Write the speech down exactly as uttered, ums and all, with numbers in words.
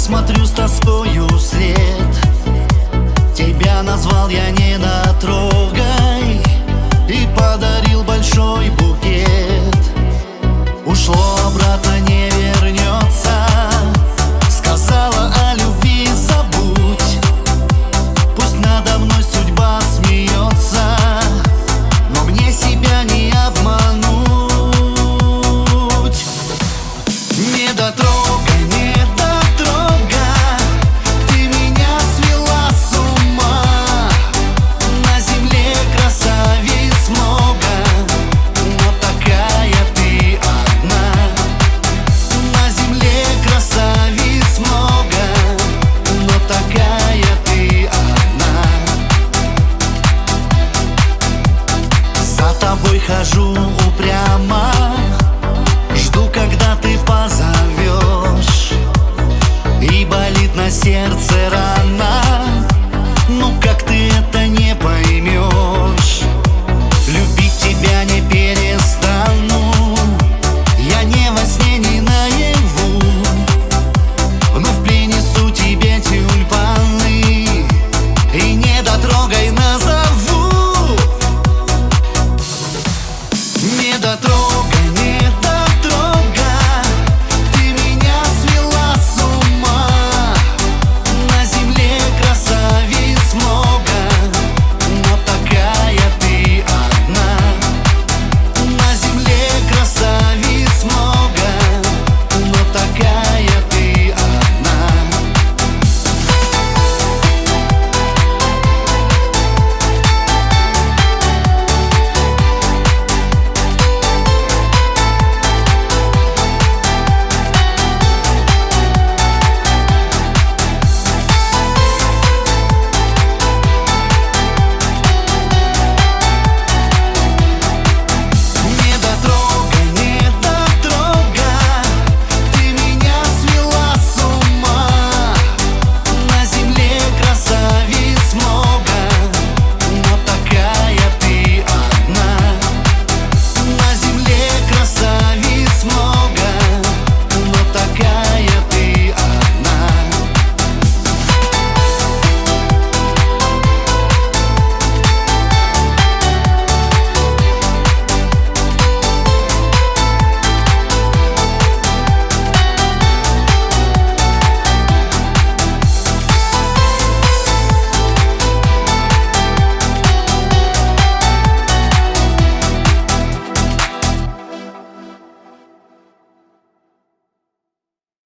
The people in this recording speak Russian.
смотрю с тоскою вслед. Тебя назвал я недотрогой и подарил большой букет. Ушло, обратно не вернется. Сказала о любви забудь. Пусть надо мной судьба смеется, но мне себя не обмануть. Недотрога, недотрога, ты меня свела с ума. На земле красавиц много, но такая ты одна. На земле красавиц много, но такая ты одна. За тобой хожу упрямо, жду, когда ты позовешь, и болит на сердце рана.